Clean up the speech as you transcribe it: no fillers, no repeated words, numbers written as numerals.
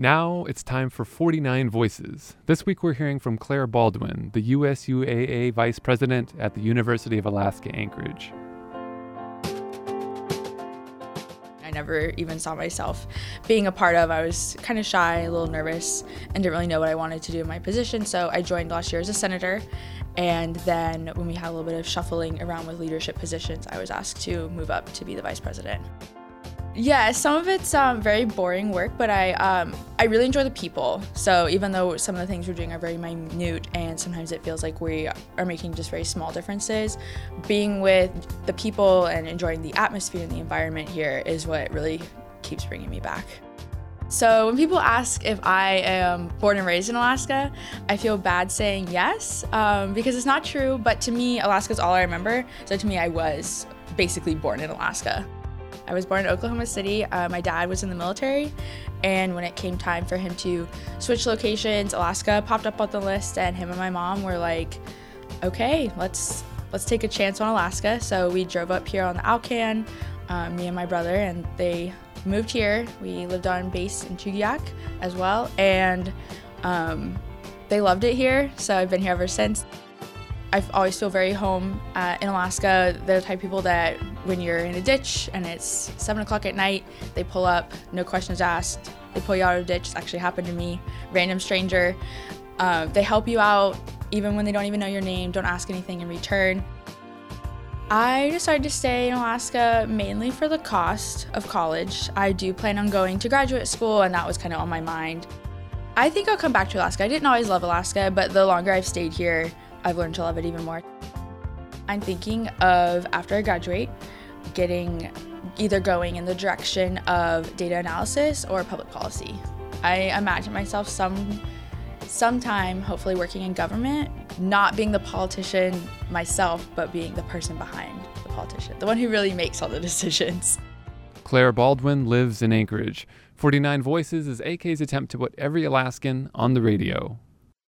Now it's time for 49 Voices. This week we're hearing from Claire Baldwin, the USUAA Vice President at the University of Alaska Anchorage. I never even saw myself being a part of. I was kind of shy, a little nervous, and didn't really know what I wanted to do in my position, so I joined last year as a senator. And then when we had a little bit of shuffling around with leadership positions, I was asked to move up to be the vice president. Yeah, some of it's very boring work, but I really enjoy the people. So even though some of the things we're doing are very minute and sometimes it feels like we are making just very small differences, being with the people and enjoying the atmosphere and the environment here is what really keeps bringing me back. So when people ask if I am born and raised in Alaska, I feel bad saying yes, because it's not true, but to me, Alaska's all I remember. So to me, I was basically born in Alaska. I was born in Oklahoma City. My dad was in the military, and when it came time for him to switch locations, Alaska popped up on the list, and him and my mom were like, okay, let's take a chance on Alaska. So we drove up here on the Alcan, me and my brother, and they moved here. We lived on base in Chugiak as well, and they loved it here, so I've been here ever since. I always feel very home in Alaska. They're the type of people that when you're in a ditch and it's 7 o'clock at night, they pull up, no questions asked. They pull you out of a ditch. It's actually happened to me. Random stranger. They help you out even when they don't even know your name, don't ask anything in return. I decided to stay in Alaska mainly for the cost of college. I do plan on going to graduate school, and that was kind of on my mind. I think I'll come back to Alaska. I didn't always love Alaska, but the longer I've stayed here, I've learned to love it even more. I'm thinking of, after I graduate, either going in the direction of data analysis or public policy. I imagine myself sometime hopefully working in government, not being the politician myself, but being the person behind the politician, the one who really makes all the decisions. Claire Baldwin lives in Anchorage. 49 Voices is AK's attempt to put every Alaskan on the radio.